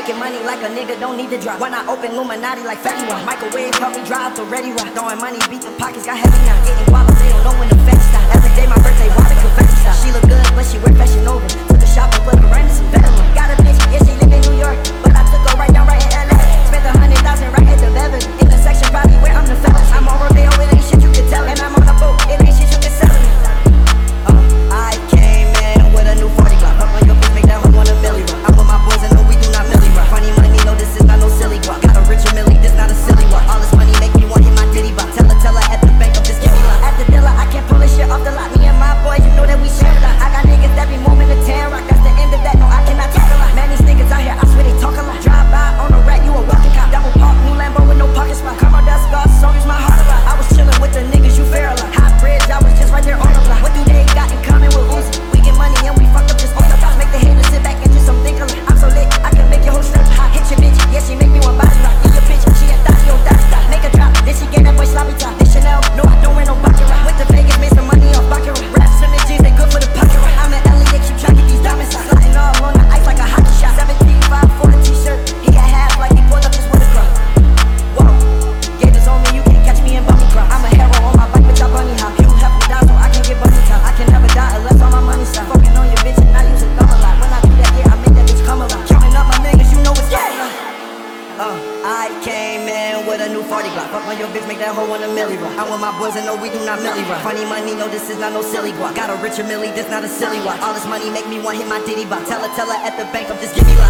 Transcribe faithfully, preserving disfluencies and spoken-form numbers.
Making money like a nigga don't need to drop. When I open Illuminati like Fetty Wap. Microwave help me drive to Ready Rock. Throwing money, beat the pockets got heavy now. Getting guava, they don't know when the fetch stop. Every day my birthday, water confetti stop. She look good, but she wear fashion over. Took the shop and put her in some better one. Got a bitch, yeah she live in New York, but I took her right down right in L A. Spent a hundred thousand right at the Beverly. In the section probably where I'm the fellas. I'm on Rodeo, it ain't shit you can tell. And I'm on a boat, it ain't shit you can sell me. Uh, I came in with a new forty Glock. Up on your bitch, make that hoe want a milli rock. I'm with my boys and no, we do not milli rock. Funny money, no, this is not no silly guap. Got a richer milli, this not a silly walk. All this money make me want hit my ditty bop. Tell her, tell her at the bank, I'm just give me luck. At the dealer, I can't pull this shit off the lot. Me and my boys, you know that we share a lot. I got niggas that be moving to ten rock. That's the end of that, no, I cannot talk a lot. Man, these niggas out here, I swear they talk a lot. Drive by on a rat, you a walking cop. Double park, new Lambo with no pocket spot. Come on, that's God, so use my heart a lot. I was chilling with the niggas, you fair a lot. Hot bridge, I was just right there on the block. What do they got in common with Uzi? We get money and we fuck up just on the block. Make the haters sit back and just some think a lot. I'm so lit, I can make your whole strip hot. Hit your bitch, yeah, she make me one body rock. In your bitch, she a thot, yo, thot, thot. Make a drop, then she gave that boy sloppy top. This Chanel, no, I don't wear no baccarat. With the Vegas, made some money off baccarat. Raps in the jeans, they good for the pocket rock. I'm in L A, keep trying to get these diamonds out. Sliding all on the ice like a hockey shot. seventeen five for a t-shirt, he got half like he pulled up his water crop. Whoa, gators on me, you can't catch me in bummy crop. I'm a hero on my bike with your bunny hop. You have to die so I can get bunny top. I can never die unless all my money stop. Fucking on your bitch and I use a thumb a lot. When I do that, yeah, I make that bitch come alive. Counting up my niggas, you know it's yeah. Uh, I came in with a new forty Glock. Fuck on your bitch, make that hoe want a milli rock. I'm with my boys and no, we do not milli rock. Funny money, no, this is not no silly guap. Got a richer milli, this not a silly walk. All this money make me want hit my ditty bop. Tell her, tell her at the bank, I'm just give me luck.